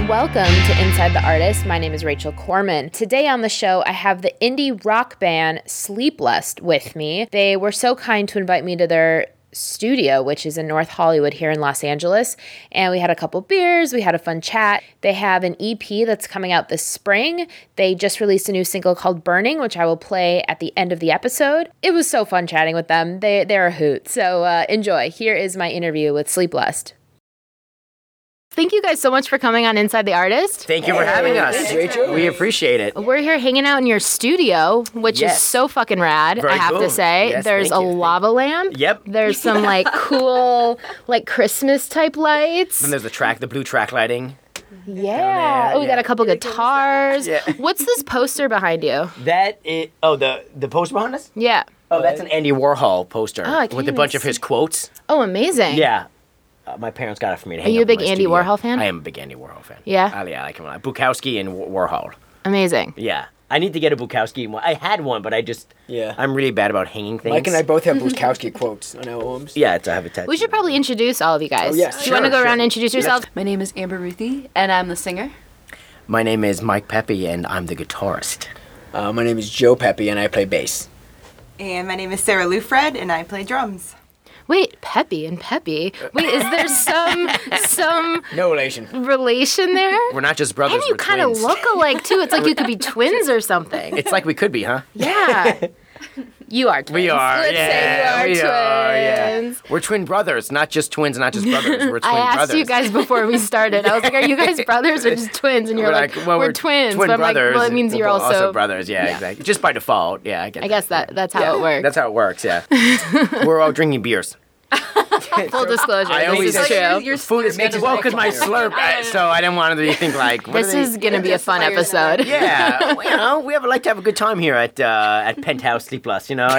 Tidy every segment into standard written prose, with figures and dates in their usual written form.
welcome to Inside the Artist. My name is Rachel Corman. Today on the show, I have the indie rock band Sleeplust with me. They were so kind to invite me to their studio, which is in North Hollywood here in Los Angeles. And we had a couple beers. We had a fun chat. They have an EP that's coming out this spring. They just released a new single called Burning, which I will play at the end of the episode. It was so fun chatting with them. They're a hoot. So enjoy. Here is my interview with Sleeplust. Thank you guys so much for coming on Inside the Artist. Thank you for having us. Rachel. We appreciate it. We're here hanging out in your studio, which is so fucking rad, Very I have cool. to say. Yes, There's thank a you. lava lamp. Yep. There's some cool Christmas type lights. Then there's the blue track lighting. Yeah. Oh, we got a couple guitars. Yeah. What's this poster behind you? That is, the poster behind us? Yeah. Oh, that's an Andy Warhol poster Oh, I can't with a even bunch of see. his quotes. Oh, amazing. Yeah. My parents got it for me to hang you a up in big my Andy studio. Warhol fan? I am a big Andy Warhol fan. Yeah? Yeah, I like him a lot. Bukowski and Warhol. Amazing. Yeah. I need to get a Bukowski one. I had one, but I'm really bad about hanging things. Mike and I both have Bukowski quotes on our arms. Yeah, I have a tattoo. We should probably introduce all of you guys. Oh, yes. Do you want to Sure, go around sure. and introduce yourselves? My name is Amber Ruthie, and I'm the singer. My name is Mike Pepe, and I'm the guitarist. My name is Joe Pepe, and I play bass. And my name is Sarah Lufred, and I play drums. Wait, Pepe and Pepe. Wait, is there some No relation. relation there? We're not just brothers, And you we're kind of twins. look alike, too. It's like you could be twins or something. It's like we could be, huh? Yeah. You are twins. We are, Let's say you are twins. We're twin brothers, not just twins, not just brothers. We're twin I asked brothers. you guys before we started. I was like, are you guys brothers or just twins? And you're like, well, we're twins. Twin but I'm brothers. like, well, it means you're We're also... brothers. Yeah, exactly. Just by default. Yeah, I get I guess that's how it works. That's how it works, yeah. We're all drinking beers. Full disclosure. I always- this is Like, true. Your Food is makes us well, because my slurp, so I didn't want to think like... what This are they- is going to be a fun episode. Yeah, well, we like to have a good time here at Penthouse Sleeplust, you know?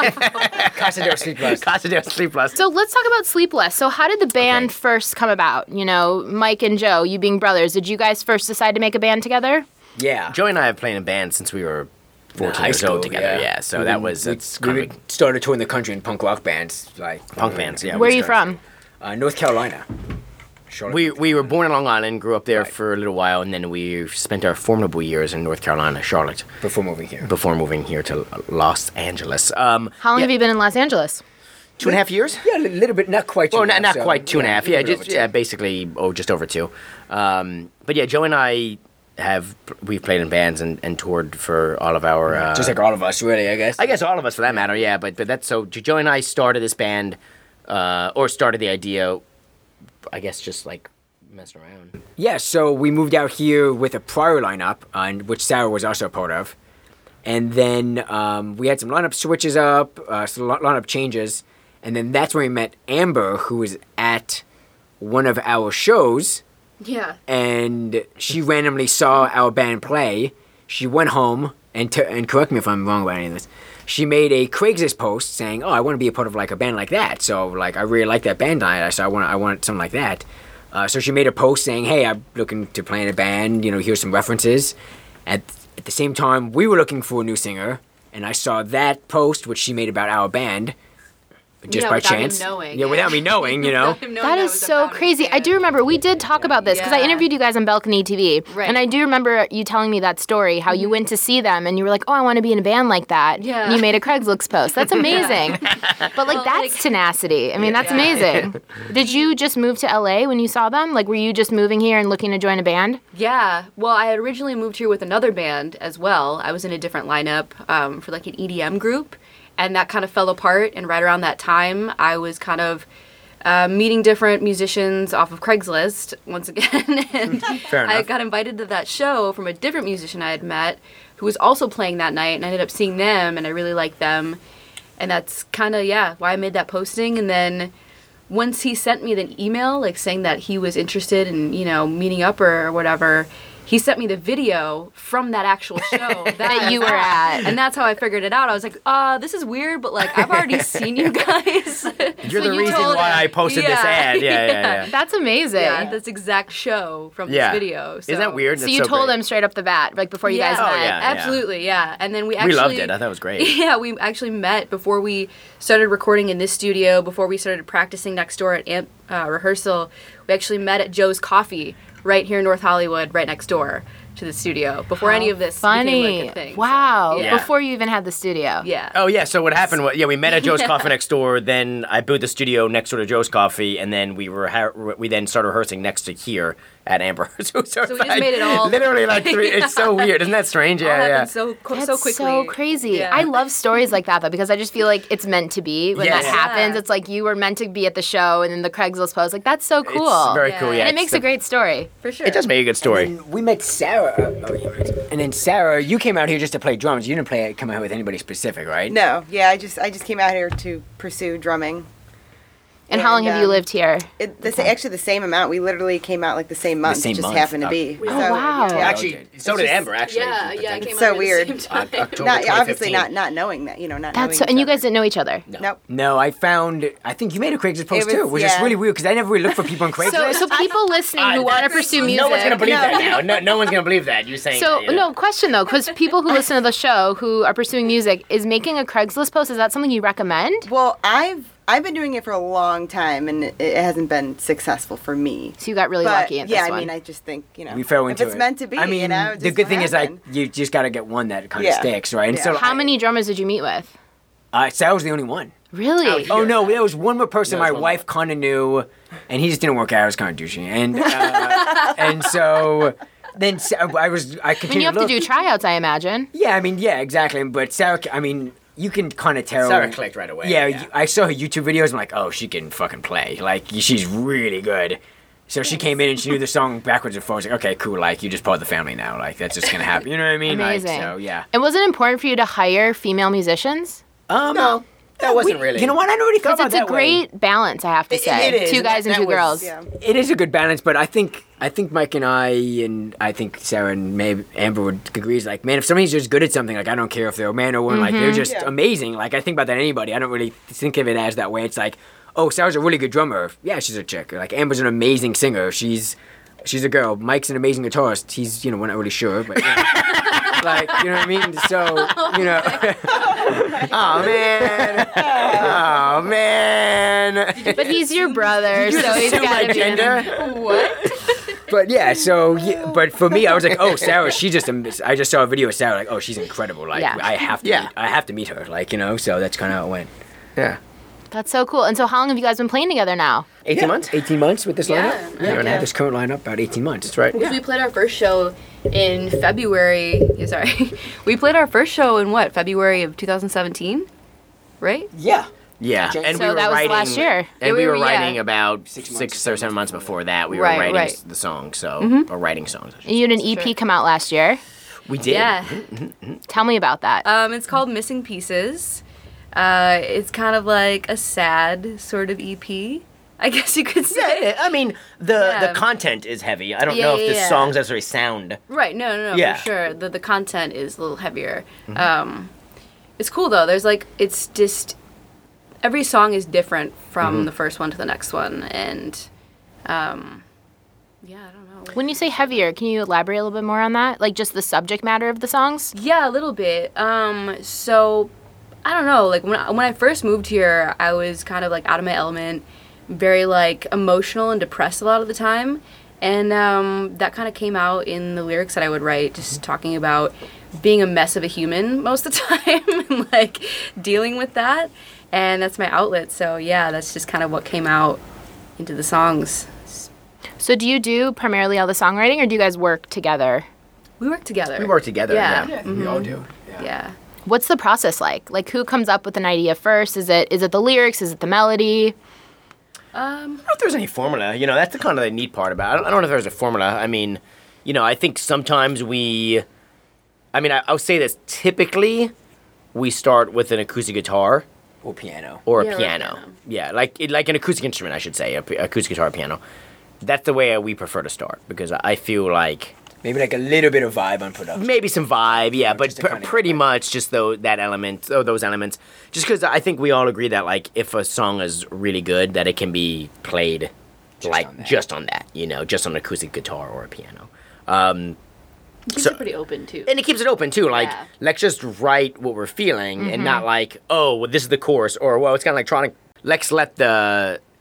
Casa del Sleeplust. Casa del Sleeplust. So let's talk about Sleepless. So how did the band Okay. first come about? You know, Mike and Joe, you being brothers, did you guys first decide to make a band together? Yeah. Joey and I have played in bands since we were 14 High years school, old together, yeah. So We- that was... we, That's we kind of would started touring the country in punk rock bands, punk bands, yeah. Where are we you started- from? North Carolina. Charlotte. We were born in Long Island, grew up there Right. for a little while, and then we spent our formidable years in North Carolina, Charlotte, before moving here. before moving here to Los Angeles. How long have you been in Los Angeles? 2.5 years? Yeah, a little bit, not quite. Well, two and a not half, so, quite 2.5. Yeah, a little just over two. basically just over 2. But yeah, Joe and I we've played in bands and toured for all of our Just like all of us, really, I guess. I guess all of us for that matter, yeah. But that's so Joe and I started this band, or started the idea, I guess, just like messing around. Yeah, so we moved out here with a prior lineup, which Sarah was also a part of. And then we had some lineup switches up, some lineup changes. And then that's when we met Amber, who was at one of our shows. Yeah. And she randomly saw our band play. She went home, and correct me if I'm wrong about any of this. She made a Craigslist post saying, "Oh, I want to be a part of like a band like that." So like, I really like that band. So I want something like that. So she made a post saying, "Hey, I'm looking to play in a band. You know, here's some references." At the same time, we were looking for a new singer, and I saw that post which she made about our band. Just by without him chance. knowing, Yeah, without me knowing, you know. That is so crazy. I do remember we did talk about this because I Yeah. interviewed you guys on Balcony TV, Right. and I do remember you telling me that story how you went to see them and you were like, "Oh, I want to be in a band like that." Yeah. And you made a Craigslist post. That's amazing. But like Well, that's like- tenacity. I mean, that's Yeah. amazing. Did you just move to LA when you saw them? Like, were you just moving here and looking to join a band? Yeah. Well, I had originally moved here with another band as well. I was in a different lineup for like an EDM group, and that kind of fell apart. And right around that time, I was kind of meeting different musicians off of Craigslist once again. And Fair I enough. got invited to that show from a different musician I had met who was also playing that night, and I ended up seeing them, and I really liked them. And that's kind of, why I made that posting. And then once he sent me the email, like saying that he was interested in, you know, meeting up or whatever, he sent me the video from that actual show That you were at. And that's how I figured it out. I was like, this is weird, but like I've already seen you guys. You're the you reason told why him. I posted this Yeah. ad. Yeah. That's amazing. Yeah, this exact show from Yeah. this video. So. Isn't that weird? So That's you told great. him straight up the bat, like before you guys Yeah. met. Oh, yeah. Absolutely, yeah. And then we actually We loved it. I thought it was great. Yeah, we actually met before we started recording in this studio, before we started practicing next door at rehearsal. We actually met at Joe's Coffee right here in North Hollywood, right next door to the studio. Before any of this Funny. became like a thing. Wow. Yeah. Before you even had the studio. So, yeah. Oh yeah. So what happened was, we met at Joe's Coffee next door. Then I booed the studio next door to Joe's Coffee, and then we then started rehearsing next to here at Amber. so we just made it all- literally like 3. It's so weird, isn't that strange? All Yeah, happened so That's quickly. so crazy. Yeah. I love stories like that though, because I just feel like it's meant to be when that Yes. happens. Yeah. It's like you were meant to be at the show, and then the Craigslist post. Like that's so cool. It's very Yeah. cool. Yeah, and it it's makes a great story. For sure. It does make a good story. And we met Sarah. And then Sarah, you came out here just to play drums. You didn't come out with anybody specific, right? No, yeah, I just came out here to pursue drumming. And how long have you lived here? Actually, the same amount. We literally came out like the same month. same Just month. happened to be. Oh, wow. Yeah. Actually, so did Amber. Actually, Yeah, I It's came so out at weird. the same time. October Not obviously 2015. not knowing that, not That's knowing. so, and you each other. guys didn't know each other. Nope. No, I think you made a Craigslist post was- too, which is yeah. really weird because I never really look for people on Craigslist. So people listening who want to pursue music. No one's gonna believe No. that now. No one's gonna believe that. You're saying So that, you know? no question though, because people who listen to the show who are pursuing music, is making a Craigslist post, is that something you recommend? Well, I've been doing it for a long time, and it hasn't been successful for me. So you got really But lucky at yeah, this one. I mean, I just think We fell into if it's it. meant to be. I mean, the the good thing is like you just got to get one that kind of Yeah. sticks, right? And Yeah. so How many drummers did you meet with? Sarah was the only one. Really? Oh no, there was one more person There was my one wife kind of knew, and he just didn't work out. I was kind of douchey, and so then I continued. And you have to do tryouts, I imagine. Yeah, I mean, yeah, exactly. But Sarah, I mean, you can kind of tell. Sarah clicked right away. Yeah, I saw her YouTube videos. I'm like, oh, she can fucking play. Like, she's really good. So she came in and she knew the song backwards and forwards. Like, okay, cool. Like, you're just part of the family now. Like, that's just gonna happen. You know what I mean? Amazing. Like, so yeah. And was it important for you to hire female musicians? No, that wasn't really. You know what? I never really thought Because about it's a that way. great balance, I have to say. it is, Two and guys and that two was- girls. Yeah. It is a good balance, but I think Mike and I think Sarah and maybe Amber would agree. Is like, man, if somebody's just good at something, like I don't care if they're a man or woman, like they're just Yeah. amazing. Like I think about that anybody. I don't really think of it as that way. It's like, oh, Sarah's a really good drummer. Yeah, she's a chick. Like Amber's an amazing singer. She's a girl. Mike's an amazing guitarist. He's we're not really sure, but like you know what I mean. So Oh man. Oh man. But he's your brother, so he's Assume got my to be. gender. But yeah, so but for me, I was like, oh, Sarah, she's just. I just saw a video of Sarah, like, oh, she's incredible. Like, Yeah. I have to. Yeah. I have to meet her. Like, so that's kind of how it went. Yeah. That's so cool. And so how long have you guys been playing together now? 18 months. 18 months with this Yeah. lineup. Yeah, and I have this current lineup about 18 months. That's right. We played our first show in February. Yeah, sorry. We played our first show in what? February of 2017? Right? Yeah. Yeah, and So that was last year. And we were Yeah. writing about 6 6 months, or 7 months before that. We were Right, writing right. the song, so or writing songs. I should And you had an EP come out last year. say. We did. Yeah. Tell me about that. It's called Missing Pieces. It's kind of like a sad sort of EP, I guess you could say. Yeah, I mean the Yeah. content is heavy. I don't Yeah, know if the yeah. songs necessarily sound. Right, no, Yeah. for sure. The content is a little heavier. It's cool though. There's like, it's just, every song is different from the first one to the next one. And, yeah, I don't know. When you say heavier, can you elaborate a little bit more on that? Like just the subject matter of the songs? Yeah, a little bit. So I don't know. Like when I first moved here, I was kind of like out of my element, very like emotional and depressed a lot of the time, and that kind of came out in the lyrics that I would write, just talking about being a mess of a human most of the time, and like dealing with that, and that's my outlet. So yeah, that's just kind of what came out into the songs. So do you do primarily all the songwriting, or do you guys work together? We work together. We work together. Yeah. Yeah. We all do. Yeah. What's the process like? Like who comes up with an idea first? Is it the lyrics? Is it the melody? I don't know if there's any formula. That's the kind of the neat part about it. I don't know if there's a formula. I mean, I think sometimes I would say this. Typically, we start with an acoustic guitar Or piano. or Yeah, a or a piano. piano. Yeah, like an acoustic instrument, I should say, acoustic guitar, or piano. That's the way we prefer to start because I feel like Maybe like a little bit of vibe on production. maybe some vibe, yeah, but just to kinda pretty get much just those elements. Just because I think we all agree that like if a song is really good, that it can be played just on that, just on an acoustic guitar or a piano. Keeps it pretty open too. And it keeps it open too. Like, Yeah. let's just write what we're feeling and not like, oh, well, this is the chorus, or well, it's kind of like let's let the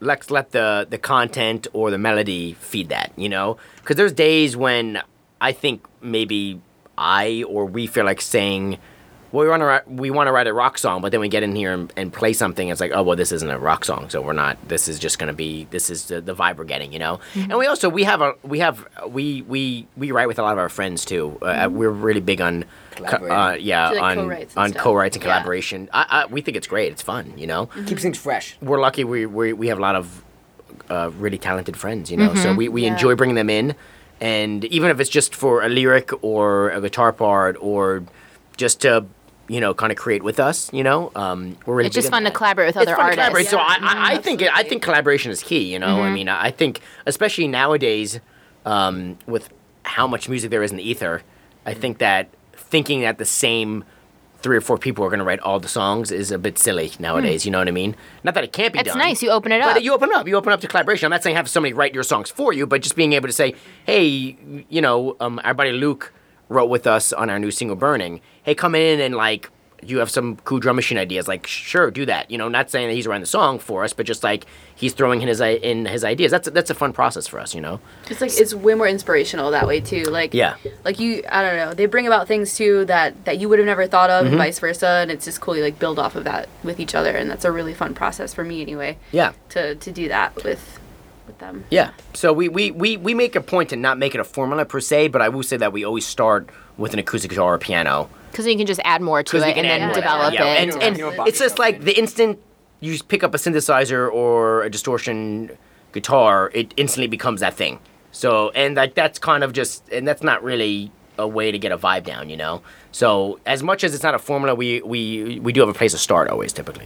let's let the content or the melody feed that, you know? Because there's days when I think maybe I or we feel like saying, well, we want to write a rock song, but then we get in here and play something. It's like, oh, well, this isn't a rock song, so we're not. This is just gonna be. This is the vibe we're getting, you know. And we also we write with a lot of our friends too. We're really big on Collaborating. Do, like, co-writes and on stuff. co-writes and Yeah. collaboration. We think it's great. It's fun, you know. Keeps things fresh. We're lucky. We have a lot of really talented friends, you know. So we Yeah. enjoy bringing them in, and even if it's just for a lyric or a guitar part or just to kind of create with us, we're really. It's big just into fun to that. collaborate with It's other fun to artists. collaborate. So Yeah. I think I think collaboration is key. I mean, I think especially nowadays, with how much music there is in the ether, I think that thinking that the same 3 or 4 people are going to write all the songs is a bit silly nowadays. You know what I mean? Not that it can't be It's done. nice. You open it up. But you open up. You open up to collaboration. I'm not saying have somebody write your songs for you, but just being able to say, hey, our buddy Luke wrote with us on our new single Burning. Hey, come in and you have some cool drum machine ideas. Like, sure, do that. Not saying that he's writing the song for us, but just he's throwing in his ideas. That's a fun process for us. It's it's way more inspirational that way too. Yeah. I don't know. They bring about things too that you would have never thought of, and vice versa. And it's just cool. You build off of that with each other, and that's a really fun process for me anyway. Yeah. To do that with them. Yeah. So we make a point to not make it a formula per se, but I will say that we always start with an acoustic guitar or piano. Because you can just add more to We it can and add then more. develop Yeah, it. and it's just like the instant you pick up a synthesizer or a distortion guitar, it instantly becomes that thing. So, and that's kind of and that's not really a way to get a vibe down, So, as much as it's not a formula, we do have a place to start always, typically,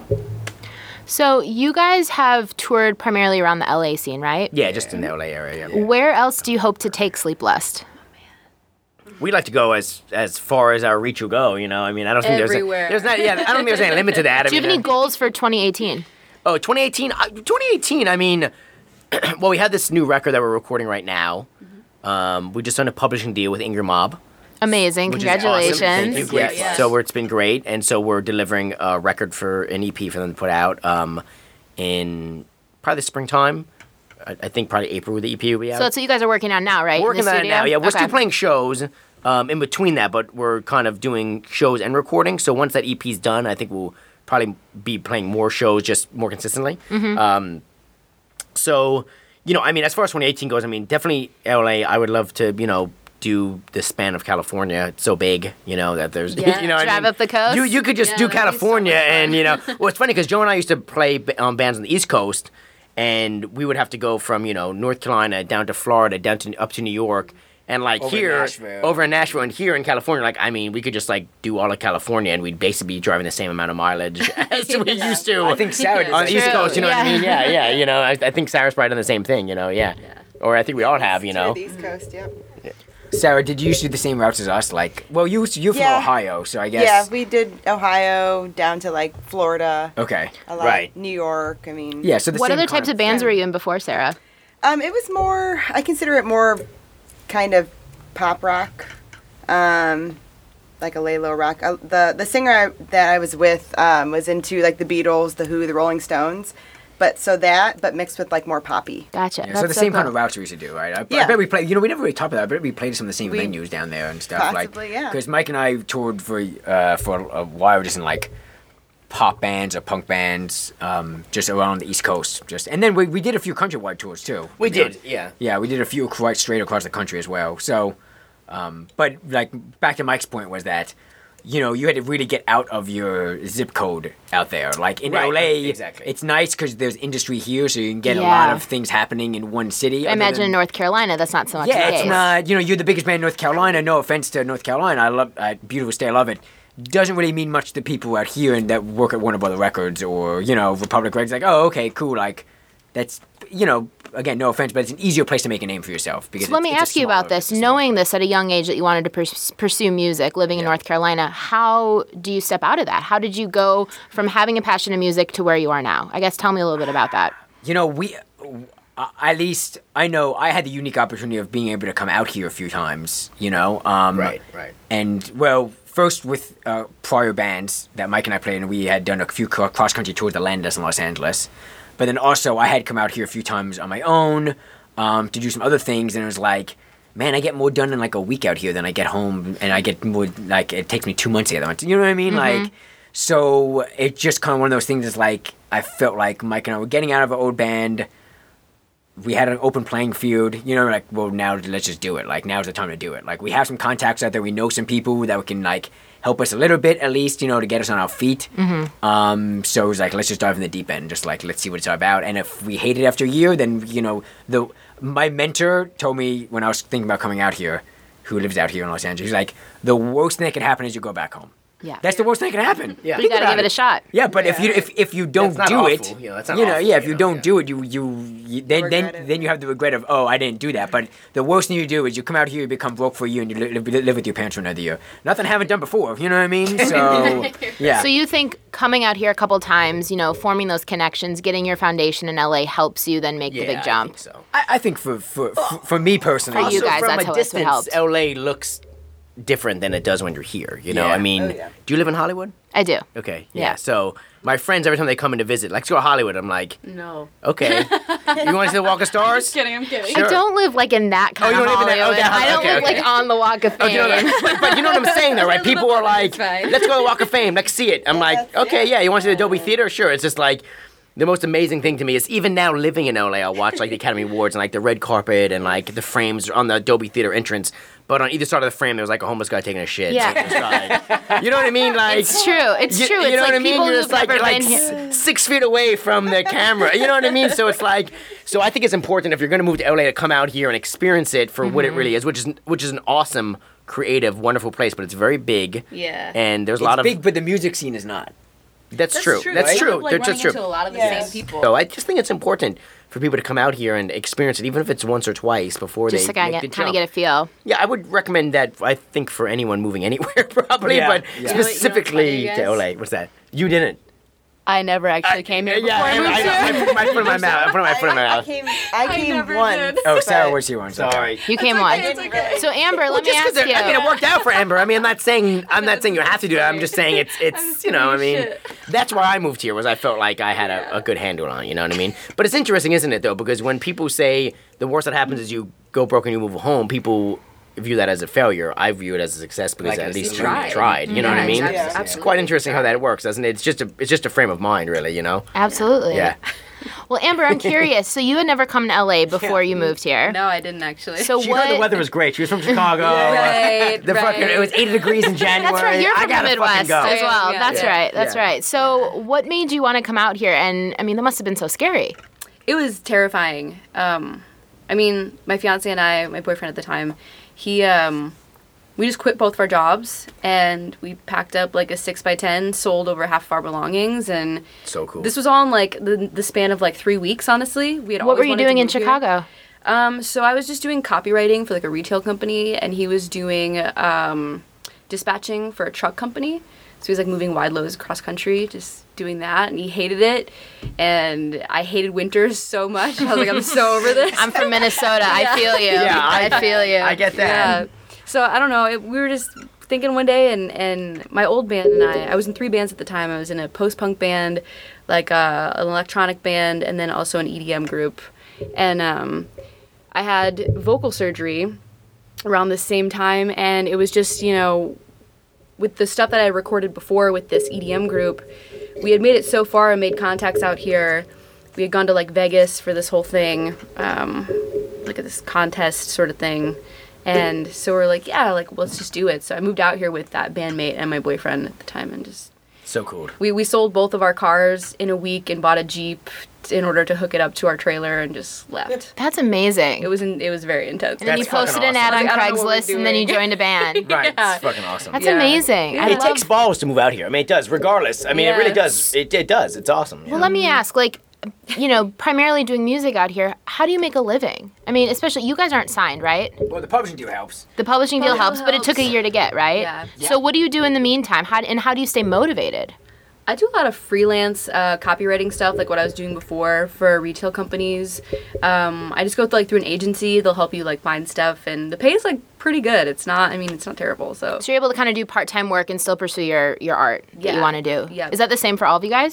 So you guys have toured primarily around the LA scene, right? Yeah, just in the LA area. Yeah. Where else do you hope to take Sleepless? We like to go as far as our reach will go, I mean, I don't think Everywhere. there's not. Yeah, I don't think there's any limit to that. Do you have any goals for 2018? Oh, 2018. 2018. I mean, well, we have this new record that we're recording right now. We just done a publishing deal with Ingram Mob. Amazing. Which is awesome. Congratulations. Thank you. Great. Yeah. So it's been great, and so we're delivering a record for an EP for them to put out in probably the springtime. I think probably April with the EP will be out. So that's what you guys are working on now, right? We're working in the on it studio? now. Yeah, we're Okay. still playing shows in between that, but we're kind of doing shows and recording. So once that EP's done, I think we'll probably be playing more shows just more consistently. Mm-hmm. So, I mean, as far as 2018 goes, I mean, definitely LA. I would love to, do the span of California. It's so big, that there's, Yeah. what I Drive mean? up the coast? You could just Yeah, do that'd be so California, much fun. and well, it's funny because Joe and I used to play bands on the East Coast, and we would have to go from North Carolina down to Florida, down to up to New York. And Over here, Nashville. over in Nashville, and here in California, I mean, we could just do all of California, and we'd basically be driving the same amount of mileage as we used to. I think Sarah did on the that. East True. Coast, you know what I Yeah. mean? Yeah. I think Sarah's probably done the same thing, yeah. Or I think we all have, To the East Coast, yep. Sarah, did you do the same routes as us? Well, you're from Yeah. Ohio, so I guess. Yeah, we did Ohio down to Florida, Okay. a lot, Right. New York. I mean, Yeah. So the What same other kind types of bands yeah. were you in before, Sarah? It was more. I consider it more kind of pop rock, like a lay low rock. The singer that I was with was into the Beatles, the Who, the Rolling Stones, but mixed with more poppy. Gotcha. Yeah, That's so the same cool. kind of routes we used to do, right? I Yeah. bet we played. We never really talked about that. I bet we played some of the same We- venues down there and stuff. Possibly, yeah. Because Mike and I toured for a while, just in pop bands or punk bands, just around the East Coast. And then we did a few countrywide tours too. We You know? did, yeah. Yeah, we did a few quite straight across the country as well. So, but back to Mike's point was that. You had to really get out of your zip code out there. In Right, LA, exactly. it's nice because there's industry here, so you can get a Yeah. lot of things happening in one city. I other imagine than- in North Carolina, that's not so much yeah, the it's case. not. You're the biggest band in North Carolina. No offense to North Carolina. I love beautiful state. I love it. Doesn't really mean much to people out here and that work at Warner Brother Records or Republic Records. Oh, okay, cool. That's again, no offense, but it's an easier place to make a name for yourself. Because So let me it's a ask you about smaller- this. Knowing this at a young age that you wanted to pursue music, living in North Carolina, how do you step out of that? How did you go from having a passion in music to where you are now? I guess tell me a little bit about that. At least I know I had the unique opportunity of being able to come out here a few times. Right. And first with prior bands that Mike and I played, and we had done a few cross country tours that landed us in Los Angeles. But then also, I had come out here a few times on my own to do some other things, and it was like, man, I get more done in like a week out here than I get home, and I get more, like, it takes me 2 months to get done. You know what I mean? Like, so it's just kind of one of those things is like, I felt like Mike and I were getting out of an old band. We had an open playing field, you know, like, well, now let's just do it. Like, now's the time to do it. Like, we have some contacts out there. We know some people that can, like, help us a little bit, at least, you know, to get us on our feet. So it was like, let's just dive in the deep end. Just like, let's see what it's all about. And if we hate it after a year, then, you know, my mentor told me when I was thinking about coming out here, who lives out here in Los Angeles, he's like, the worst thing that can happen is you go back home. Yeah. That's the worst thing that can happen. Yeah. But you got to give it a shot. Yeah, but if you don't That's not do awful. it, You know, that's not you know, awful, yeah, if you you know, don't yeah. do it, you then you have the regret of, oh, I didn't do that. But the worst thing you do is you come out here, you become broke for a year, and you live with your parents for another year. Nothing I haven't done before. You know what I mean? So yeah. So you think coming out here a couple times, you know, forming those connections, getting your foundation in LA helps you then make the big jump? I think so. I think for me personally, For you Also, guys, from that's a how it distance, helped. LA looks different than it does when you're here. You know, Yeah. I mean, do you live in Hollywood? I do. Okay, Yeah. So my friends, every time they come in to visit, let's go to Hollywood. I'm like, No. okay, you want to see the Walk of Stars? I'm kidding. Sure. I don't live like in that kind you of don't live in that- Hollywood. oh, that- I don't okay, live okay. like on the Walk of Fame. You know, but you know what I'm saying, though, right? People are like, It's fine. let's go to the Walk of Fame, let's see it. I'm like, okay, yeah, you want to see the Dolby Theater? Sure. It's just like, the most amazing thing to me is even now living in LA, I'll watch like the Academy Awards and like the red carpet and like the frames on the Dolby Theater entrance. But on either side of the frame, there was like a homeless guy taking a shit. Yeah. So it's like, you know what I mean? Like, It's true. It's true. You It's know like what I mean? people You're who've just like, never like been here. 6 feet away from the camera. You know what I mean? So it's like, so I think it's important if you're going to move to LA to come out here and experience it for what it really is, which is an awesome, creative, wonderful place. But it's very big. Yeah. And there's a it's lot of big, but the music scene is not. That's true. That's You true. end up, like, That's running true. into a lot of the Yes. same people. So I just think it's important for people to come out here and experience it, even if it's once or twice before Just they to kind make the of jump. get a feel. Yeah, I would recommend that. I think for anyone moving anywhere, probably, Yeah, but yeah. specifically You know what's to funny, LA. What's that? You didn't. I never actually came here before Yeah, I moved here. I put my foot in my mouth. I put my foot in my I mouth. came never once. did. Oh, Sarah but- was here once. Sorry. You came once. It's okay. So Amber, let me Just ask 'cause you. I mean, it worked out for Amber. I mean, I'm not saying you have to do that. I'm just saying it's you know, I mean, Shit. that's why I moved here was I felt like I had a good handle on it. You know what I mean? But it's interesting, isn't it, though? Because when people say the worst that happens is you go broke and you move home, people view that as a failure. I view it as a success because Like at a least you tried. tried. You know what I mean? Yeah. It's quite interesting how that works, doesn't it? It's just a frame of mind, really. You know? Absolutely. Yeah. Well, Amber, I'm curious. So you had never come to LA before you moved here. No, I didn't actually. So She what? heard the weather was great. She was from Chicago. Right, The fucking right. it was 80 degrees in January. That's right. You're I from the gotta fucking Midwest go. as well. Yeah. That's Yeah. right. That's Yeah. right. So what made you want to come out here? And I mean, that must have been so scary. It was terrifying. I mean, my fiance and I, my boyfriend at the time, he, we just quit both of our jobs and we packed up like a 6x10, sold over half of our belongings, and So cool. this was all in like the span of like 3 weeks. Honestly, we had. What always were you wanted to doing in move here. Chicago? So I was just doing copywriting for like a retail company, and he was doing dispatching for a truck company. So he was like moving wide loads across country, just doing that, and he hated it. And I hated winters so much. I was like, I'm so over this. I'm from Minnesota. I feel you. Yeah, I feel you. I get that. Yeah. So I don't know. We were just thinking one day, and my old band and I was in 3 bands at the time. I was in a post-punk band, like an electronic band, and then also an EDM group. And I had vocal surgery around the same time, and it was just, you know, with the stuff that I recorded before with this EDM group, we had made it so far and made contacts out here. We had gone to like Vegas for this whole thing, like this contest sort of thing. And so we're like, yeah, like, let's just do it. So I moved out here with that bandmate and my boyfriend at the time, and just So cool. we sold both of our cars in a week and bought a Jeep in order to hook it up to our trailer and just left. That's amazing. It was very intense. and then you That's fucking posted an ad awesome. on I don't know what we're Craigslist, and then you doing. joined a band. Right. Yeah. It's fucking awesome. That's Yeah. amazing. I it love. takes balls to move out here. I mean, it does, regardless. I mean, it really Yes. does. It does. It's awesome. you Well, know? let me ask, like, you know, primarily doing music out here, how do you make a living? I mean, especially you guys aren't signed, right? Well, the publishing deal helps. The publishing deal Publishing helps, but it took a helps. year to get, right? Yeah. So what do you do in the meantime? How do you stay motivated? I do a lot of freelance copywriting stuff, like what I was doing before for retail companies. I just go through an agency. They'll help you like find stuff, and the pay is like pretty good. It's not terrible. So So you're able to kind of do part-time work and still pursue your art that you Yeah. want to do. Yeah. Is that the same for all of you guys?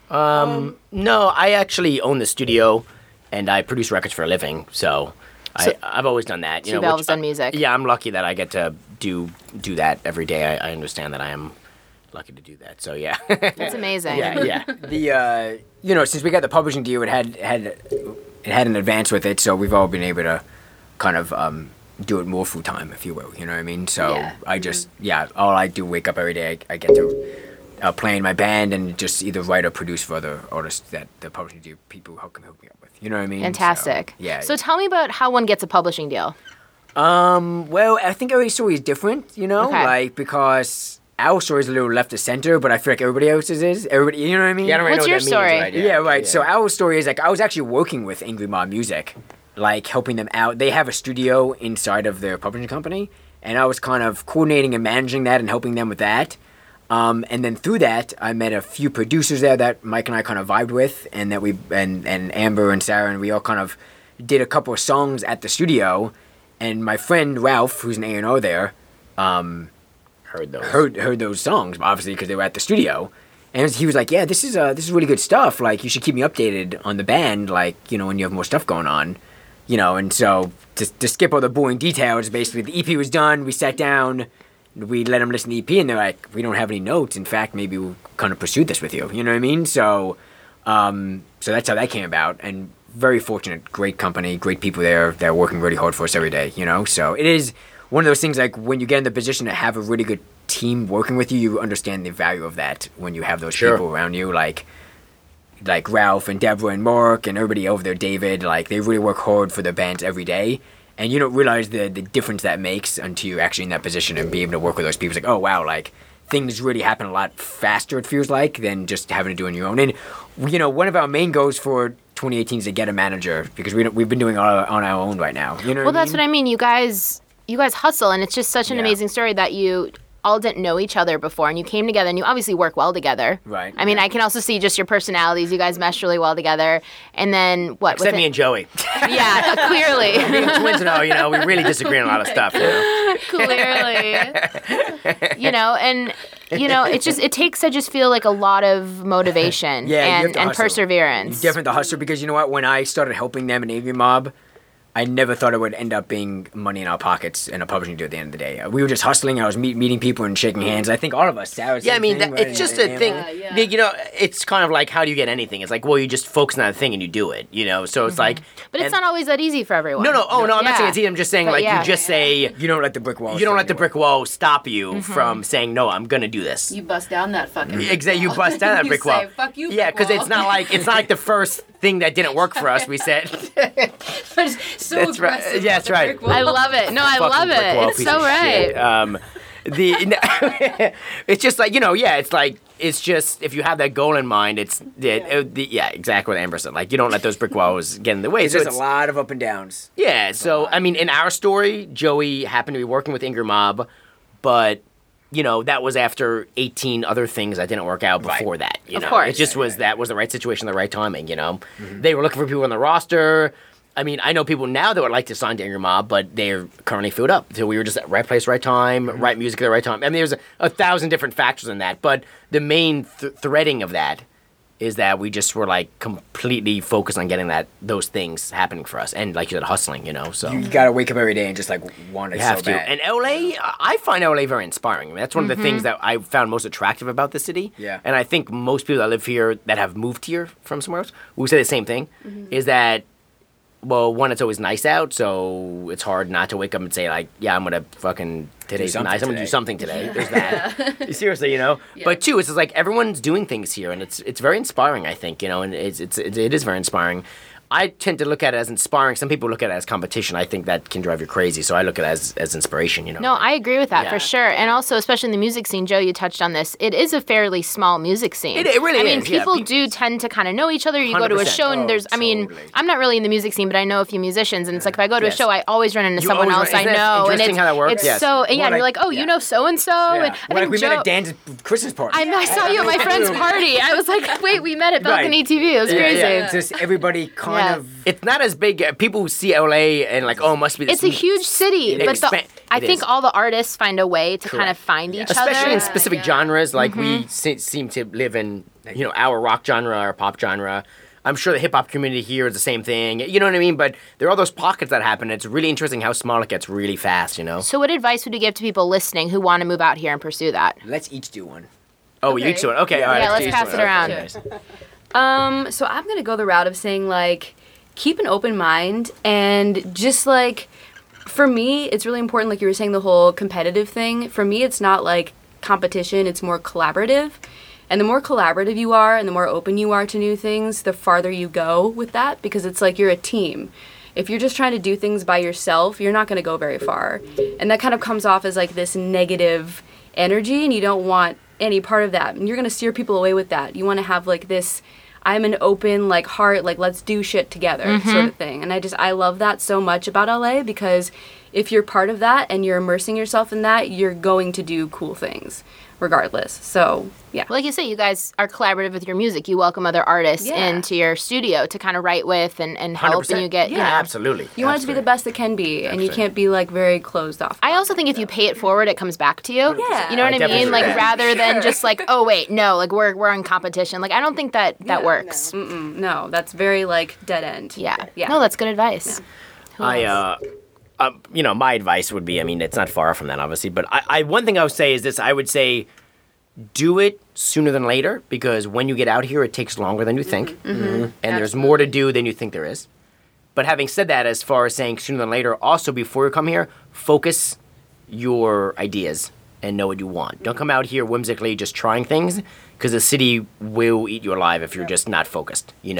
No, I actually own the studio, and I produce records for a living. So I've always done that. You've always done music. Yeah, I'm lucky that I get to do that every day. I understand that I am lucky to do that. So yeah. That's amazing. yeah. The since we got the publishing deal, it had an advance with it, so we've all been able to kind of do it more full time, if you will. You know what I mean? So Yeah. I just all I do wake up every day. I get to play in my band and just either write or produce for other artists that the publishing deal people hook me up with. You know what I mean? Fantastic. So, yeah. So tell me about how one gets a publishing deal. Well, I think every story is different, Okay. like because our story is a little left of center, but I feel like everybody else's is. Everybody, you know what I mean? Yeah, I don't really What's know your what that story? means, right? Yeah, right. So our story is like I was actually working with Angry Mob Music, like helping them out. They have a studio inside of their publishing company, and I was kind of coordinating and managing that and helping them with that. And then through that, I met a few producers there that Mike and I kind of vibed with, and that and Amber and Sarah, and we all kind of did a couple of songs at the studio. And my friend Ralph, who's an A&R there, Heard those. heard those songs, obviously because they were at the studio, and he was like, "Yeah, this is really good stuff. Like, you should keep me updated on the band. Like, when you have more stuff going on, And so to skip all the boring details, basically the EP was done. We sat down, we let them listen to the EP, and they're like, "We don't have any notes. In fact, maybe we'll kind of pursue this with you." You know what I mean? So, so that's how that came about, and very fortunate, great company, great people there. They're working really hard for us every day. So it is one of those things, like when you get in the position to have a really good team working with you, you understand the value of that when you have those Sure. people around you, like Ralph and Deborah and Mark and everybody over there, David. Like, they really work hard for their bands every day, and you don't realize the difference that makes until you're actually in that position and be able to work with those people. It's like, oh wow, like things really happen a lot faster, it feels like, than just having to do it on your own. And one of our main goals for 2018 is to get a manager, because we've been doing it on our own right now. Well, that's what I mean. You guys hustle, and it's just such an Yeah. amazing story that you all didn't know each other before, and you came together, and you obviously work well together. Right, I mean, yeah. I can also see just your personalities. You guys mesh really well together. And then what? Except me and Joey. Yeah, clearly. Being twins and all, we really disagree on a lot of stuff. Clearly. It takes, I just feel like, a lot of motivation Yeah, you have and to hustle. perseverance. Definitely the hustler, because you know what? When I started helping them in Angry Mob, I never thought it would end up being money in our pockets and a publishing deal at the end of the day. We were just hustling. I was meeting people and shaking hands. I think all of us. Sarah's Yeah, I same mean, thing, right? it's just a And thing. yeah. It's kind of like, how do you get anything? It's like, well, you just focus on that thing and you do it. So it's like. But it's and- not always that easy for everyone. No. I'm not Yeah. saying it's easy. I'm just saying, But like, yeah. you just say. You don't let the brick wall. You don't let the stand brick wall stop you from saying, no, I'm gonna do this. You bust down that fucking brick Exactly, you wall. bust down that You brick wall. say, "Fuck you, Yeah, brick because it's wall." not like the first thing that didn't work for us. We said, It's so That's right. aggressive. Yeah, that's with the right. brick wall. I love it. No, I fucking love brick wall it. It's piece so of right. shit. It's just like, it's just, if you have that goal in mind, exactly what Amber said. Like, you don't let those brick walls get in the way. It's So just a lot of up and downs. yeah, so I mean, in our story, Joey happened to be working with Angry Mob, but that was after 18 other things that didn't work out before that. Of course. It just was that was the right situation, the right timing. They were looking for people on the roster. I mean, I know people now that would like to sign to Angry Mob, but they're currently filled up. So we were just at right place, right time, right music at the right time. I mean, there's a thousand different factors in that, but the main threading of that is that we just were like completely focused on getting those things happening for us, and like you said, hustling. So You gotta wake up every day and just like want it you have so to. bad. And LA, I find LA very inspiring. I mean, that's one of the things that I found most attractive about the city. Yeah. And I think most people that live here that have moved here from somewhere else will say the same thing. Is that, well, one, it's always nice out, so it's hard not to wake up and say, like, yeah, I'm gonna fucking, today's something nice, I'm gonna do today. something today. There's that. Seriously, But two, it's just like everyone's doing things here, and it's very inspiring, I think, and it is very inspiring. I tend to look at it as inspiring. Some people look at it as competition. I think that can drive you crazy. So I look at it as inspiration, No, I agree with that Yeah. for sure. And also, especially in the music scene, Joe, you touched on this. It is a fairly small music scene. It really I mean, is, yeah. people do tend to kind of know each other. You go to a 100%. show and there's, totally. I'm not really in the music scene, but I know a few musicians. And it's like, if I go to Yes. a show, I always run into You someone always else run- I isn't that know. And interesting how that works? it's Yes. so, and Well, and you're like- like, oh, you know so-and-so. And I Like think we Joe, met at Dan's Christmas party. I saw you at my friend's party. I was like, wait, we met at Balcony Right. TV. It was crazy. Yeah. Just everybody kind Yeah. It's not as big. People who see LA and like, oh, it must be this. It's a huge city, It but I it think is. all the artists find a way to kind of find each other. Especially in specific Yeah. genres, like Mm-hmm. we seem to live in, our rock genre or pop genre. I'm sure the hip hop community here is the same thing. You know what I mean? But there are all those pockets that happen. It's really interesting how small it gets really fast. So what advice would you give to people listening who want to move out here and pursue that? Let's each do one. Oh, Okay. each one. Okay, all right. Yeah, let's do each pass one. it around. Okay. So I'm gonna go the route of saying like, keep an open mind and just like, for me, it's really important. Like you were saying, the whole competitive thing. For me, it's not like competition. It's more collaborative. And the more collaborative you are and the more open you are to new things, the farther you go with that, because it's like you're a team. If you're just trying to do things by yourself, you're not going to go very far. And that kind of comes off as like this negative energy, and you don't want any part of that. And you're going to steer people away with that. You want to have like this, I'm an open like heart, like let's do shit together sort of thing. And I love that so much about LA, because if you're part of that and you're immersing yourself in that, you're going to do cool things regardless. So, yeah. Like you say, you guys are collaborative with your music. You welcome other artists Yeah. into your studio to kind of write with and help, 100%. and you get, Yeah, absolutely. You want it to be the best it can be, and you Absolutely. can't be like very closed off. I also think if you pay it forward, it comes back to you. Yeah. You know what I I definitely mean? Like agree. rather than just like, oh wait, no, like we're in competition. Like I don't think that works. No, that's very like dead end. Yeah. Yeah. No, that's good advice. Who else? My advice would be, I mean, it's not far from that, obviously, but one thing I would say is this: I would say, do it sooner than later, because when you get out here, it takes longer than you think, and there's more to do than you think there is. But having said that, as far as saying sooner than later, also before you come here, focus your ideas and know what you want. Don't come out here whimsically just trying things, because the city will eat you alive if you're just not focused. Do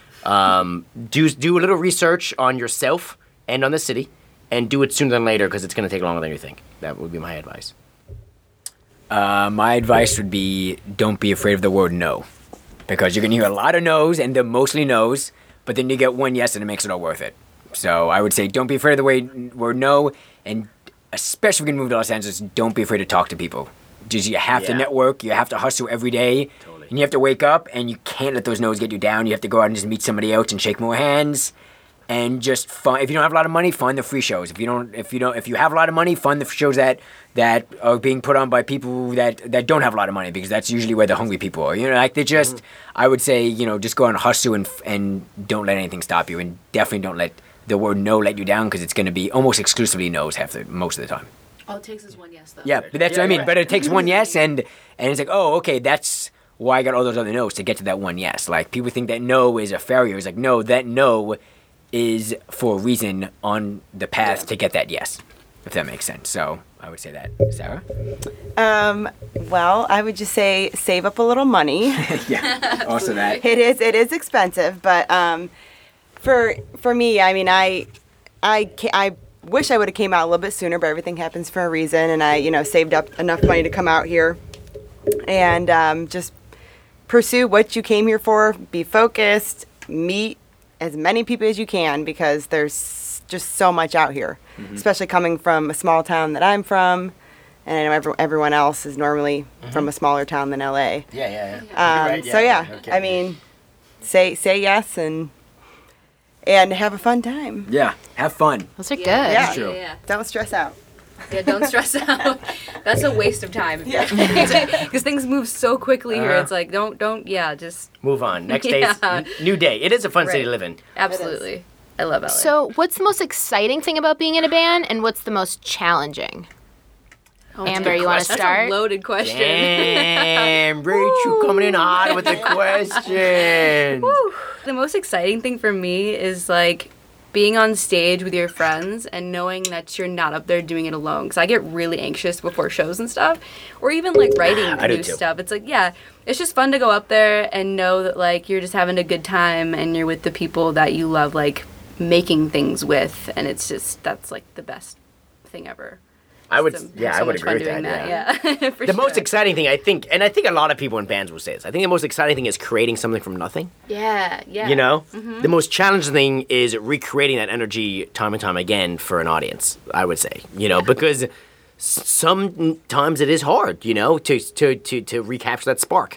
a little research on yourself and on the city, and do it sooner than later, because it's going to take longer than you think. That would be my advice. My advice would be, don't be afraid of the word no, because you're gonna hear a lot of no's, and they're mostly no's, but then you get one yes, and it makes it all worth it. So I would say, don't be afraid of the word no, and especially if you're gonna move to Los Angeles, don't be afraid to talk to people. Just you have to Yeah. network, you have to hustle every day, and you have to wake up, and you can't let those no's get you down. You have to go out and just meet somebody else and shake more hands. And just find, if you don't have a lot of money, find the free shows. If you have a lot of money, find the shows that are being put on by people that don't have a lot of money, because that's usually where the hungry people are. Like they just, I would say, just go out and hustle and don't let anything stop you, and definitely don't let the word no let you down, because it's going to be almost exclusively no's most of the time. All it takes is one yes, though. Yeah, but that's what I mean. But it takes one yes, and it's like, oh, okay, that's why I got all those other no's to get to that one yes. Like people think that no is a failure. It's like, no, that no is for a reason on the path to get that yes, if that makes sense. So I would say that. Sarah? Well, I would just say save up a little money. Yeah, also that. It is expensive, but for me, I mean, I wish I would have came out a little bit sooner, but everything happens for a reason, and I saved up enough money to come out here and just pursue what you came here for. Be focused, meet as many people as you can, because there's just so much out here, especially coming from a small town that I'm from, and I know everyone else is normally from a smaller town than LA. Yeah. So I mean, say yes and have a fun time. Yeah, have fun. Those are good. Yeah. true. Yeah. Don't stress out. Yeah, don't stress out. That's a waste of time. Because things move so quickly here. It's like, just Move on. Next day, Yeah. new day. It is a fun city to Right. live in. absolutely. I love LA. So, what's the most exciting thing about being in a band, and what's the most challenging? Oh, that's a Amber, good you wanna question. start? That's a loaded question. Damn, Rachel coming in hot with the question. The most exciting thing for me is like being on stage with your friends and knowing that you're not up there doing it alone. Because I get really anxious before shows and stuff, or even like writing I do new too. stuff. It's like, it's just fun to go up there and know that like you're just having a good time and you're with the people that you love, like making things with, and it's just that's like the best thing ever. I would, So- yeah, so I would much agree fun with doing that. Yeah. Yeah, for The most sure. exciting thing, I think, and I think a lot of people in bands will say this. I think the most exciting thing is creating something from nothing. Yeah. You know, the most challenging thing is recreating that energy time and time again for an audience. I would say, because sometimes it is hard, to recapture that spark.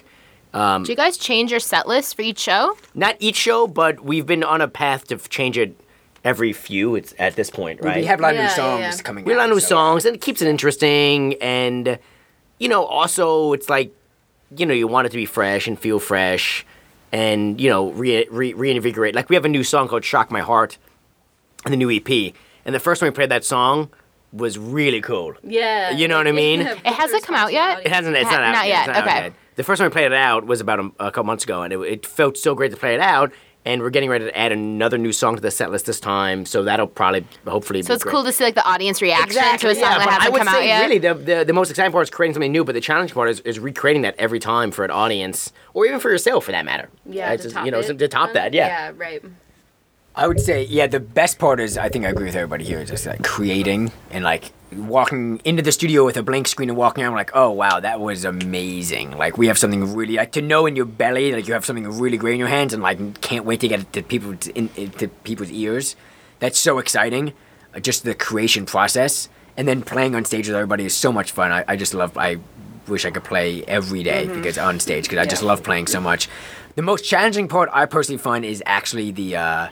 Do you guys change your set list for each show? Not each show, but we've been on a path to change it every few. It's at this point, right? We have a lot of new Yeah, songs yeah. coming We have a lot out. of new so- songs, and it keeps it interesting. And also it's like, you want it to be fresh and feel fresh, and reinvigorate. Like we have a new song called "Shock My Heart," and the new EP. And the first time we played that song was really cool. Yeah. You know what I mean? It hasn't come out yet? It hasn't. It's not out. Not yet, It's not out okay. yet. The first time we played it out was about a couple months ago, and it felt so great to play it out. And we're getting ready to add another new song to the set list this time, so that'll hopefully. So be it's great. cool to see like the audience reaction to a song that but hasn't I would come say out yet. really the most exciting part is creating something new, but the challenging part is recreating that every time for an audience, or even for yourself for that matter. Yeah, It's to just, top to top that, yeah. Yeah, right. I would say, the best part is, I think I agree with everybody here, is just like creating and like walking into the studio with a blank screen and walking around like, oh wow, that was amazing. Like we have something really, like to know in your belly, like you have something really great in your hands and like can't wait to get it to people's ears. That's so exciting. Just the creation process. And then playing on stage with everybody is so much fun. I wish I could play every day because on stage, because I just love playing so much. The most challenging part I personally find is actually the,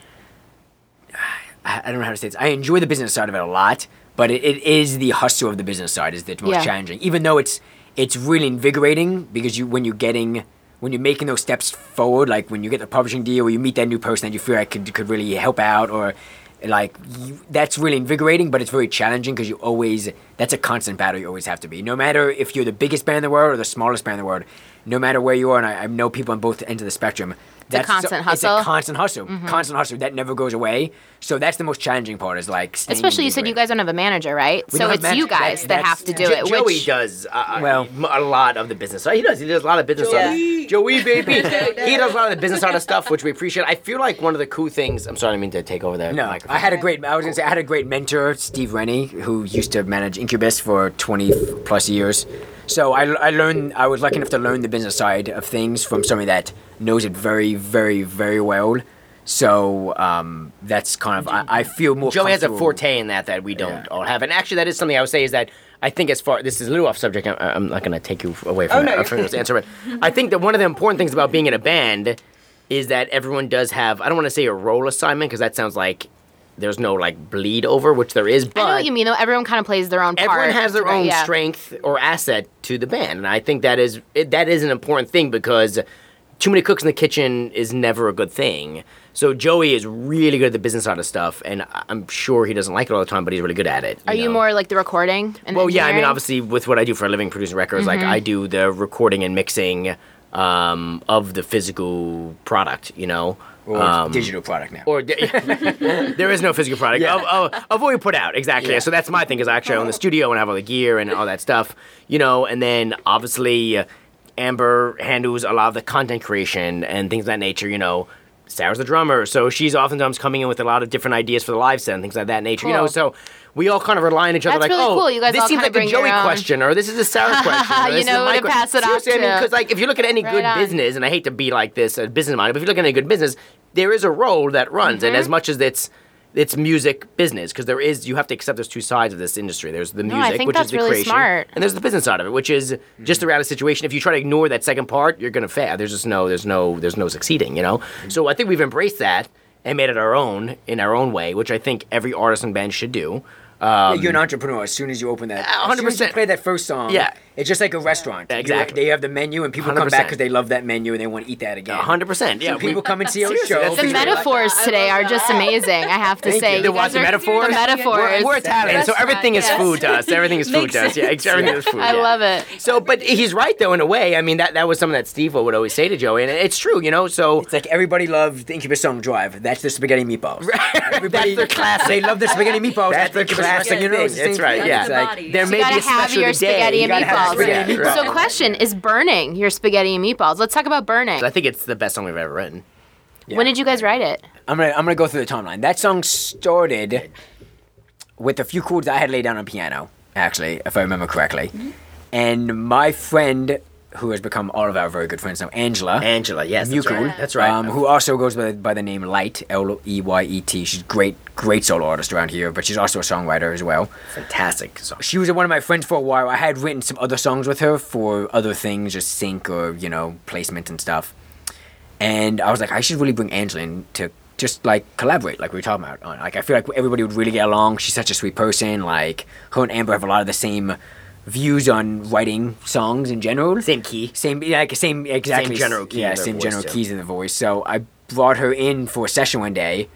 I don't know how to say this. I enjoy the business side of it a lot, but it is the hustle of the business side is the most Yeah. challenging. Even though it's really invigorating because when you're making those steps forward, like when you get the publishing deal or you meet that new person that you feel like could really help out, or like that's really invigorating, but it's very challenging because that's a constant battle you always have to be. No matter if you're the biggest band in the world or the smallest band in the world, no matter where you are, and I know people on both ends of the spectrum. a constant It's hustle. a constant hustle that never goes away. So that's the most challenging part is like staying Especially you said you invigorated. guys don't have a manager, right? We So don't have it's you manager. guys that That's- have to do it. Joey which, does Well- a lot of the business. He does a lot of business. Joey, baby. He does a lot of the business side of stuff, which we appreciate. I feel like one of the cool things. I'm sorry, I didn't mean to take over there. No, I had a great mentor, Steve Rennie, who used to manage Incubus for 20 plus years. So I was lucky enough to learn the business side of things from somebody that knows it very, very, very well. So that's kind of, I feel more Joey has a comfortable. forte in that we don't all have. And actually, that is something I would say is that I think this is a little off subject. I'm not going to take you away from, from this answer, but I think that one of the important things about being in a band is that everyone does have, I don't want to say a role assignment because that sounds like there's no like bleed over, which there is, but I know what you mean, though. Everyone kind of plays their own part. everyone has their Right, own yeah. strength or asset to the band, and I think that is an important thing because too many cooks in the kitchen is never a good thing. So Joey is really good at the business side of stuff, and I'm sure he doesn't like it all the time, but he's really good at it. Are you know? more like the recording? And Well, yeah. I mean, engineering? obviously, with what I do for a living, producing records, like I do the recording and mixing of the physical product. Or digital product now. Or there is no physical product of what we put out exactly. Yeah. So that's my thing is I actually own the studio and have all the gear and all that stuff, And then obviously Amber handles a lot of the content creation and things of that nature. Sarah's the drummer, so she's oftentimes coming in with a lot of different ideas for the live set and things like that nature. Cool. So we all kind of rely on each other. That's Like, really cool. You guys this all seems kinda like a bring your Joey own- question, or this is a Sarah question. Or You this is know a who to my pass it off Seriously, I mean, to. because like if you look at any Right good on. business, and I hate to be like this business minded, but if you look at any good business, there is a role that runs, and as much as it's music business, because you have to accept there's two sides of this industry. There's the music, I think which that's is the really creation, smart. and there's the business side of it, which is just the reality situation. If you try to ignore that second part, you're gonna fail. There's no succeeding. So I think we've embraced that and made it our own in our own way, which I think every artist and band should do. You're an entrepreneur as soon as you open that. As soon as you 100%. play that first song. Yeah. It's just like a restaurant. Exactly. They have the menu and people come 100%. back because they love that menu and they want to eat that again. 100%. Yeah, So people come and see our Seriously, show. that's The It's really metaphors like that. I today love are just that. amazing. I have to Thank say. you. The You what, guys the are- metaphors? The metaphors. We're Italian, so everything is Yes. food to us. Everything is food to us. Yeah, everything is food. I yeah. love it. So, but he's right though in a way. I mean, that was something that Steve would always say to Joey, and it's true, So It's like everybody loves the Incubus song Drive. That's the spaghetti meatballs. Everybody, That's their classic. They love the spaghetti meatballs. That's their Incubus classic wrestling, thing. it's the That's same right. thing. Yeah. It's like, Body. there You may be gotta a have special your day. spaghetti and gotta have meatballs. spaghetti and Yeah, So, right. question is burning your spaghetti and meatballs. Let's talk about burning. I think it's the best song we've ever written. When did you guys write it? I'm gonna go through the timeline. That song started with a few chords I had laid down on piano, actually, if I remember correctly. And my friend, who has become all of our very good friends now, Angela. Angela, yes, that's Mukul, right. That's right. who also goes by the name Light, Leyet. She's great solo artist around here, but she's also a songwriter as well. Fantastic song. She was one of my friends for a while. I had written some other songs with her for other things, just sync or, placement and stuff. And I was like, I should really bring Angela in to just, collaborate, like we were talking about. I feel like everybody would really get along. She's such a sweet person. Like, her and Amber have a lot of the same views on writing songs in general. Same key. Same exactly. Same general key. Yeah, in their same voice, general too. keys in the voice. So I brought her in for a session one day.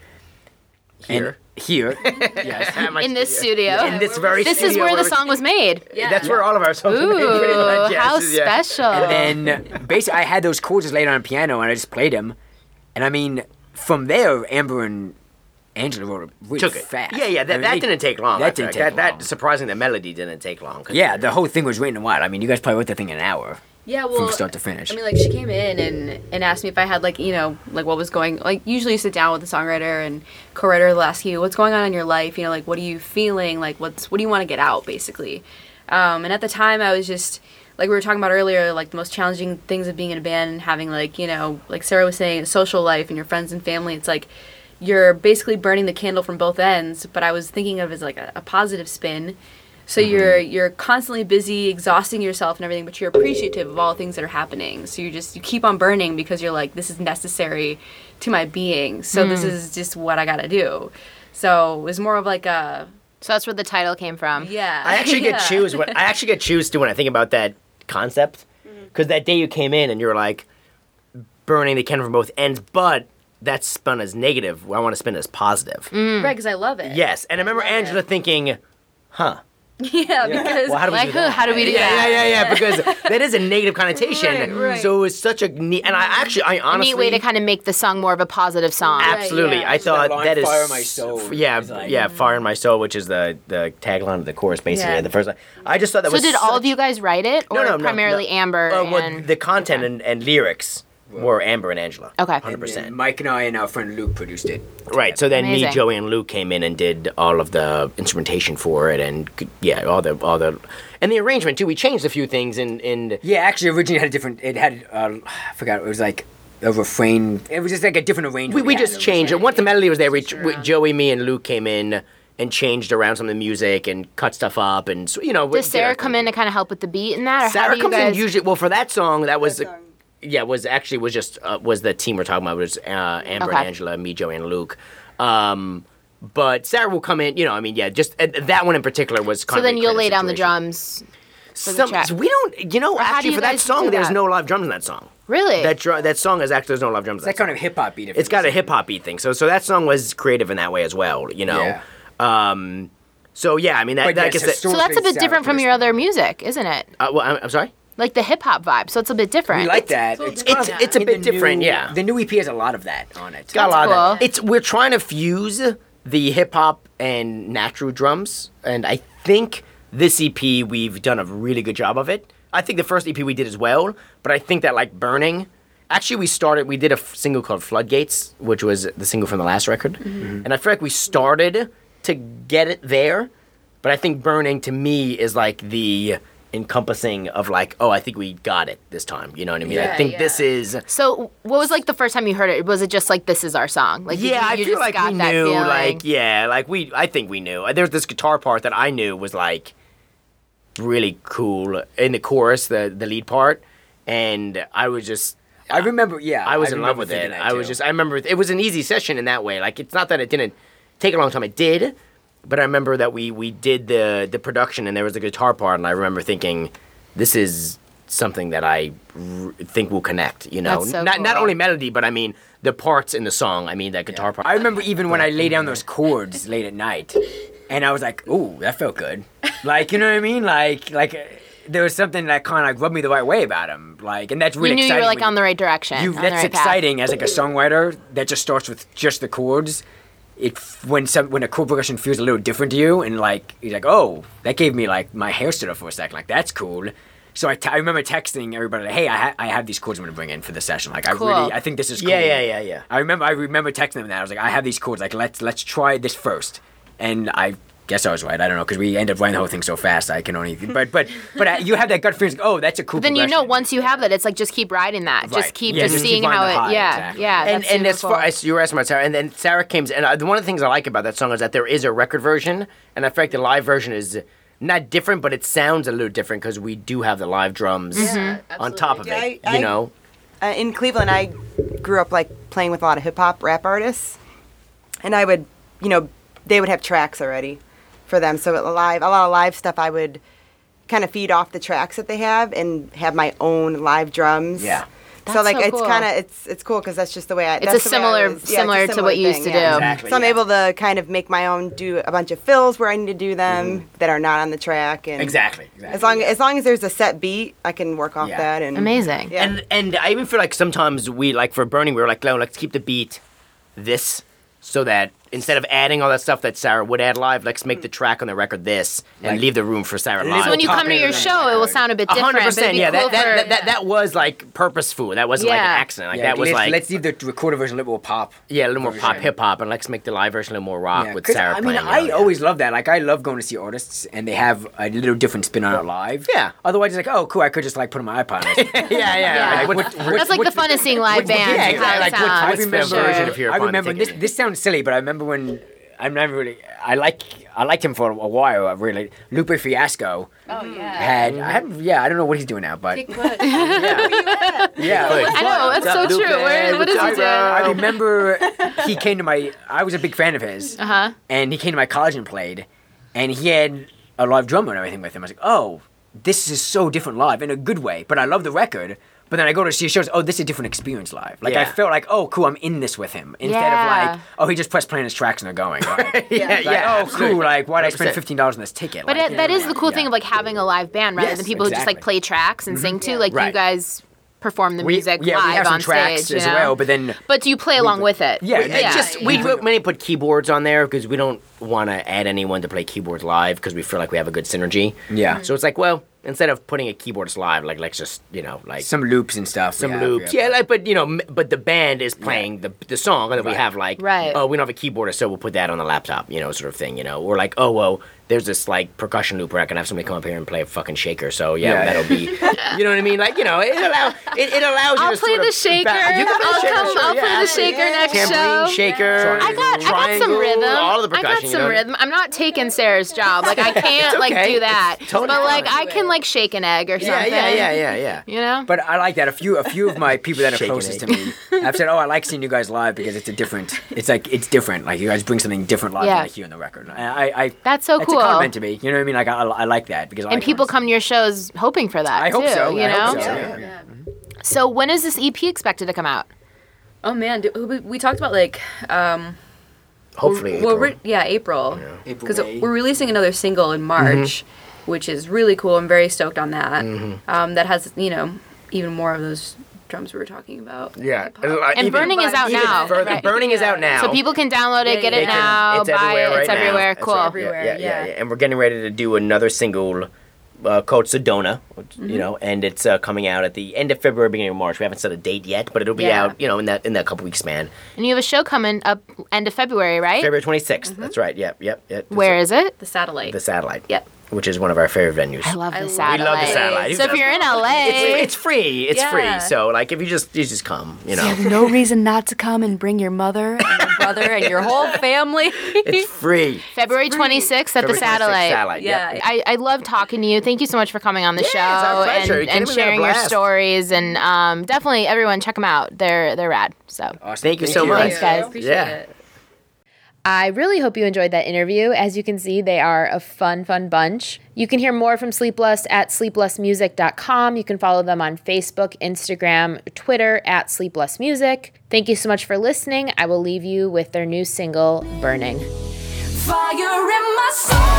Here. Here. Yes. In this studio. In this very This is studio where the we- song was made. That's where all of our songs are made, pretty Ooh, much, yes, how yeah. special. And then basically I had those chords just laid on a piano and I just played them. And I mean, from there, Amber and Angela wrote it really Took it. fast. Yeah, that, I mean, that didn't take long. That didn't take long. That surprising, the melody didn't take long. 'cause- Yeah, the whole thing was written in what? I mean, you guys probably wrote the thing in an hour. Yeah, well, From start to finish. I mean, she came in and asked me if I had what was going. Usually you sit down with the songwriter and co-writer will ask you what's going on in your life. What are you feeling? What do you want to get out, basically. And at the time, I was just like we were talking about earlier, the most challenging things of being in a band and having like Sarah was saying, a social life and your friends and family. It's like you're basically burning the candle from both ends. But I was thinking of it as a positive spin. So you're constantly busy, exhausting yourself and everything, but you're appreciative of all the things that are happening. So you keep on burning because you're like, this is necessary to my being. So this is just what I gotta do. So it was more of a So that's where the title came from. yeah. I actually get chills when I think about that concept, because that day you came in and you were like burning the candle from both ends, but that's spun as negative. Well, I want to spin it as positive. right, because I love it. Yes, and I remember Angela thinking, "Huh." Yeah, because Well, how do we Like do who? that? How do we do that? Yeah, because that is a negative connotation. Right. So it was such a neat, and I honestly, Neat way to kind of make the song more of a positive song. absolutely, yeah. I thought line, that is Fire My Soul, Yeah, is like- yeah, Fire in My Soul, which is the tagline of the chorus, basically. Yeah. The first line. I just thought that So was. did all of such- you guys write it, or No, primarily no. Amber Well, and the content and lyrics were Amber and Angela. Okay. 100%. And Mike and I and our friend Luke produced it. Right. So then Amazing. me, Joey, and Luke came in and did all of the instrumentation for it, and all the and the arrangement too. We changed a few things in Yeah, actually, originally it had a different. It had I forgot. It was like a refrain. It was just like a different arrangement. we had. just changed it. Once the melody was there, Joey, me, and Luke came in and changed around some of the music and cut stuff up, and so, Does Sarah come in to kind of help with the beat and that? Or how Sarah do you comes guys... in usually. Well, for that song, that was. That song. Yeah, was the team we're talking about. It was Amber Okay. and Angela, me, Joey, and Luke. But Sarah will come in, just that one in particular was kind So of then a you'll creative lay down the situation. drums. the track. So we don't, how do actually you for that guys song, do there's that? no live drums in that song. Really? That song is actually, there's no live drums It's in that that song. kind of hip hop beat. It's got a hip hop beat thing. So that song was creative in that way as well, Yeah. So yeah, I mean, But that yes, gets it. So that's a bit different from your other music, isn't it? Well, I'm sorry? Like the hip hop vibe. So it's a bit different. We like that. It's a in bit the different, new- yeah. The new EP has a lot of that on it. It's got a lot of cool. that. We're trying to fuse the hip hop and natural drums, and I think this EP we've done a really good job of it. I think the first EP we did as well, but I think that like Burning. Actually, we did a single called Floodgates, which was the single from the last record, and I feel like we started to get it there, but I think Burning to me is like the encompassing of like, oh, I think we got it this time. You know what I mean? I Yeah, think yeah. this is. So what was like the first time you heard it? Was it just like this is our song? Like Yeah, I you feel just like got we that knew, feeling? I think we knew. There's this guitar part that I knew was like really cool in the chorus, the lead part, and I was just. I remember, yeah. I was in love remember with it. thinking that, I too. remember it was an easy session in that way. Like it's not that it didn't take a long time. It did, but I remember that we did the production and there was a guitar part, and I remember thinking, this is something that I think will connect. You know, That's so not cool. only melody, but I mean the parts in the song. I mean that guitar part. I remember even when I lay down those chords late at night, and I was like, "Ooh, that felt good." Like, you know what I mean? Like there was something that kind of like rubbed me the right way about him. Like, and that's really You knew you exciting. were like when on the right direction. on the that's right path. exciting as like a songwriter that just starts with just the chords. When a chord progression feels a little different to you, and like you're like, oh, that gave me like my hair stood up for a second. Like that's cool. So I remember texting everybody, like, hey, I have these chords I'm gonna bring in for the session. Like Cool. I think this is cool. Yeah. I remember texting them that. I was like, I have these chords. Like let's try this first. And I guess I was right. I don't know because we ended up writing the whole thing so fast. I can only. But you have that gut feeling. Like, oh, that's a cool. Then you know progression. once you have that, it's like just keep riding that. Right. Just keep Yeah, just just seeing keep how riding it. the high, Yeah, exactly. yeah. And That's as super far as you were asking about Sarah, and then Sarah came, and one of the things I like about that song is that there is a record version, and I feel like the live version is not different, but it sounds a little different because we do have the live drums on top of Yeah, it. I- you know, In Cleveland, I grew up like playing with a lot of hip hop rap artists, and I would, they would have tracks already for them. So a lot of live stuff, I would kind of feed off the tracks that they have and have my own live drums. Yeah. So That's like so it's cool. kind of it's cool because that's just the way I. It's that's a the way I similar- was- yeah, similar it's a to what you used thing, to yeah. do. Exactly, So I'm yeah. able to kind of make my own, do a bunch of fills where I need to do them that are not on the track, and Exactly. As long as there's a set beat, I can work off Yeah. that. And Amazing. Yeah. and I even feel like sometimes we like for Burning, we were like, no, let's keep the beat this, so that instead of adding all that stuff that Sarah would add live, let's make the track on the record this and Like- leave the room for Sarah Little live. So when you come to your Copy show, it will sound a bit different. but it'd 100%, be yeah. cool for- That was like purposeful. That wasn't like Yeah. an accident. Like Yeah, that was like let's leave the recorded version a little more pop. yeah, a little more pop version. hip hop, and let's make the live version a little more rock Yeah, with 'cause, Sarah I mean, playing. I you know, always love that. Like, I love going to see artists and they have a little different spin on it live. Yeah. Otherwise, it's like, oh, cool. I could just like put on my iPod. Yeah. Like, That's like the fun of seeing live bands. yeah, and how it exactly. Like, sounds. what's the For version sure. of your I fun remember ticket? this sounds silly, but I remember when I'm not really. I liked him for a while. I really Lupe Fiasco Oh yeah. had. I don't know what he's doing now, but Kick butt. yeah. I know, that's so What's up, true. Lupe? What is he What's up, doing? I remember he came to my. I was a big fan of his, and he came to my college and played, and he had a live drummer and everything with him. I was like, oh, this is so different live in a good way. But I love the record. But then I go to see shows. Oh, this is a different experience live. Like I Yeah. felt like, oh, cool, I'm in this with him instead Yeah. of like, oh, he just pressed play on his tracks and they're going. Right? yeah, Like, yeah. oh, absolutely. cool. Like, why'd I spend 100%. $15 on this ticket? But Like, that is the cool yeah. thing of like having a live band rather Yes, than people who just like exactly. play tracks and sing to. Like you Right. guys perform the music we live have some on tracks stage, as you know? well, but then But do you play along with it? Yeah, It's just we mainly put keyboards on there because we don't want to add anyone to play keyboards live because we feel like we have a good synergy. Yeah. So it's like, well, instead of putting a keyboardist live, like let's just like some loops and stuff. some yeah, loops. Yeah, like but but the band is playing the song that we Right. have like Right. oh we don't have a keyboardist so we'll put that on the laptop sort of thing or like oh well there's this like percussion loop where I can have somebody come up here and play a fucking shaker so Yeah. that'll be you know what I mean like it allows you I'll to play sort the of shaker. you can play the shaker, sure, I'll yeah, play the absolutely. shaker next Tambourine, show. shaker. I got some triangle, rhythm. All of the I percussion. got some rhythm. I'm not taking Sarah's job. Like I can't like okay. do that. It's totally but like fine. I can like shake an egg or Yeah, something. yeah. You know? But I like that. A few of my people that are Shaking closest to it. me have said, "Oh, I like seeing you guys live because it's it's different. Like you guys bring something different live Yeah. than I hear on the record." And I That's so It's cool. a compliment to me. You know what I mean? Like I like that because And people come to your shows hoping for that I too. hope so. You I know? hope so. Yeah. So when is this EP expected to come out? Oh man, we talked about like Hopefully. well, April. April April, because May. we're releasing another single in March, which is really cool. I'm very stoked on that. That has even more of those drums we were talking about. Yeah. And Burning is out now. Further, right? Burning is out now. So people can download it, get Yeah, it yeah. now, It's buy everywhere it. right It's now. everywhere. That's Cool. right. Everywhere, Yeah. yeah. And we're getting ready to do another single called Sedona, and it's coming out at the end of February, beginning of March. We haven't set a date yet, but it'll be Yeah. out, in that couple weeks span. And you have a show coming up end of February, right? February 26th. That's right. Yep. Where is it? The satellite. The Satellite. Yep. Which is one of our favorite venues. I love the We love the satellite. Satellite. So if you're in LA, It's free. It's Yeah. free. So like if you just come, no reason not to come and bring your mother and your brother and your whole family. it's free. February 26th at the February 26th, satellite. Satellite. Yeah. Yep. I love talking to you. Thank you so much for coming on the show it's our pleasure. You and kidding me? We had a sharing your blast. stories. And definitely everyone check them out. They're rad. So. Awesome. Thank you so much. Thanks, guys. Appreciate Yeah. it. I really hope you enjoyed that interview. As you can see, they are a fun bunch. You can hear more from Sleeplust at sleeplustmusic.com. You can follow them on Facebook, Instagram, Twitter at sleeplustmusic. Thank you so much for listening. I will leave you with their new single, Burning. Fire in my soul.